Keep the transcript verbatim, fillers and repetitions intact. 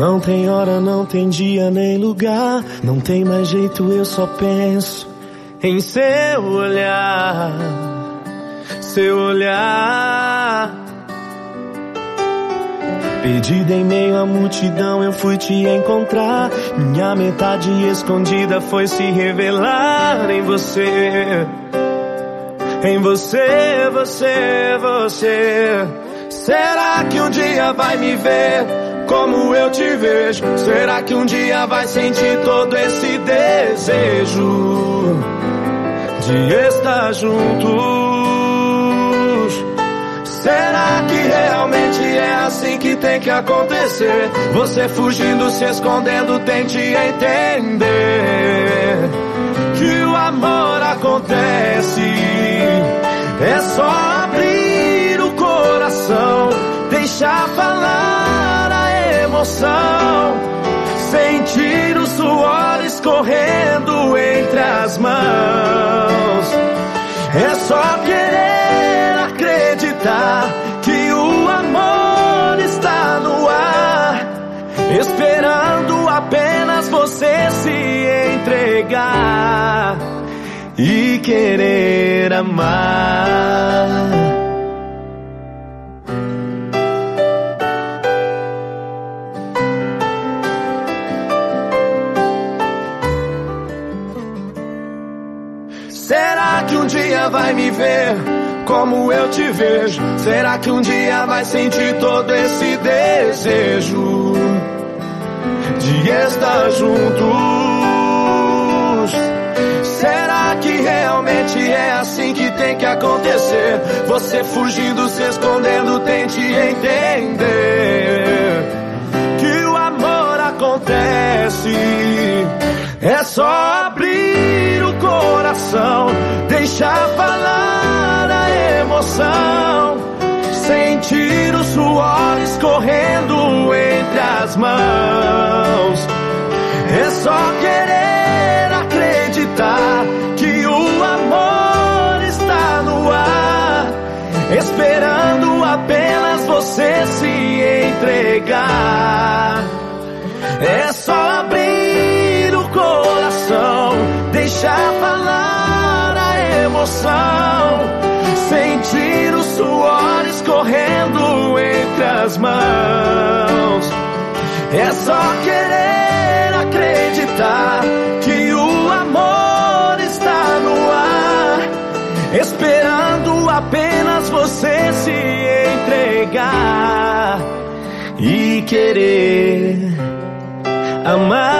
Não tem hora, não tem dia nem lugar, não tem mais jeito, eu só penso em seu olhar, seu olhar. Perdida em meio à multidão eu fui te encontrar, minha metade escondida foi se revelar em você. Em você, você, você. Será que um dia vai me ver como eu te vejo? Será que um dia vai sentir todo esse desejo de estar juntos? Será que realmente é assim que tem que acontecer? Você fugindo, se escondendo, tente entender que o amor acontece. É só abrir o coração, deixar falar a emoção, sentir o suor escorrendo entre as mãos. É só querer acreditar que o amor está no ar, esperando apenas você se entregar e querer amar. Será que um dia vai me ver como eu te vejo? Será que um dia vai sentir todo esse desejo de estar juntos? Será que realmente é assim que tem que acontecer? Você fugindo, se escondendo, tente entender que o amor acontece. É só abrir o coração, deixar falar a emoção, sentir o suor escorrendo entre as mãos. É só querer acreditar que o amor está no ar, esperando apenas você se entregar. É só abrir o coração, deixar falar a emoção, sentir o suor escorrendo entre as mãos. É só querer acreditar que o amor está no ar, esperando apenas você se entregar e querer amar.